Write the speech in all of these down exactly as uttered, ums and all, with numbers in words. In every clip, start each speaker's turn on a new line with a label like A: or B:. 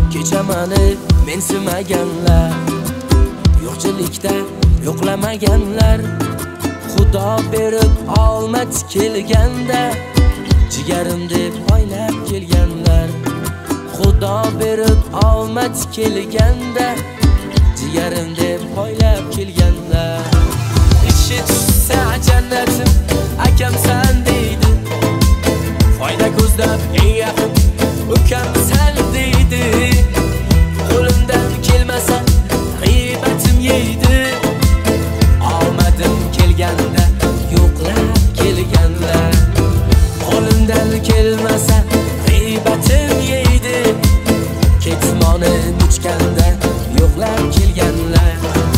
A: kechamani mensimaganlar, yo'qchilikda yo'qlamaganlar, Xudo berib omad kelganda jigarim deb poylab kelganlar. Xudo berib omad kelganda jigarim deb poylab kelganlar. Ishi tushsa jannatim akam san deydi, foyda ko'zlab eng yaqin ukam san deydi. Qo'limdan kelmasa g'iybatim yeydi, omadim kelganda yo'qlab kelganlar. Qo'limdan kelmasa g'iybatim yeydi, ketmonim uchganda yo'qlab kelganlar.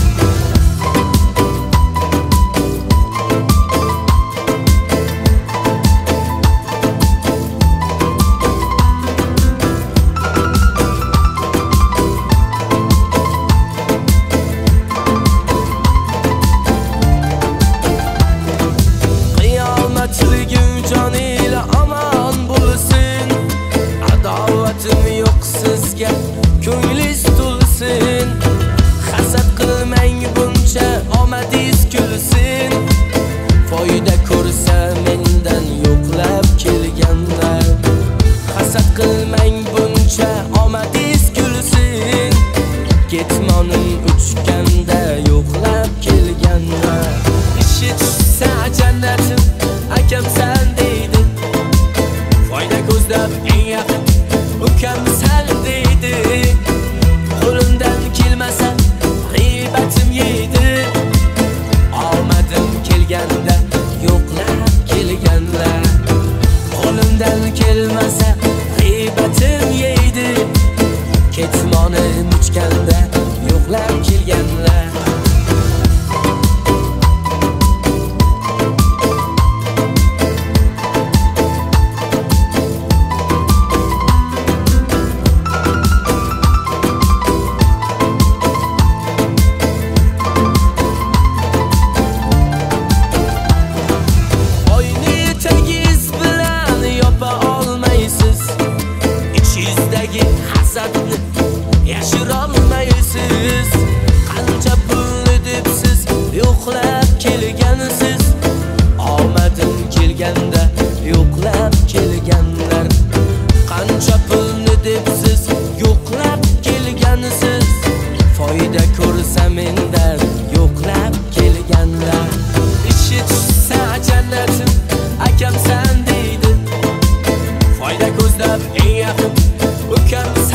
A: Qiyomatligim jonila omon bo'lsin, adovatim yo'q sizga ko'nglingiz to'lsin. Hasad qilmang buncha omadingiz kulsin, foyda ko'rsa mendan yo'qlab kelganlar. Hasad qilmang buncha omadingiz kulsin, ketmonim uchganda yo'qlab kelganlar. Ishi tushsa jannatim akam san deydi, foyda ko'zlab eng yaqin ukam san deydi. Qo'limdan kelmasa g'iybatim yeydi, omadim kelganda yo'qlab kelganlar. Qo'limdan kelmasa g'iybatim yeydi, ketmonim uchganda yo'qlab kelganlar. Hasadni yashirolmaysiz, qancha pulni deb siz yo'qlab kelgansiz, omadim kelganda yo'qlab kelganlar. Qancha pulni deb siz yo'qlab kelgansiz, foyda ko'rsa mendan yo'qlab kelganlar. Ishi tushsa jannatim akam san deydi, foyda ko'zlab eng yaqin ukam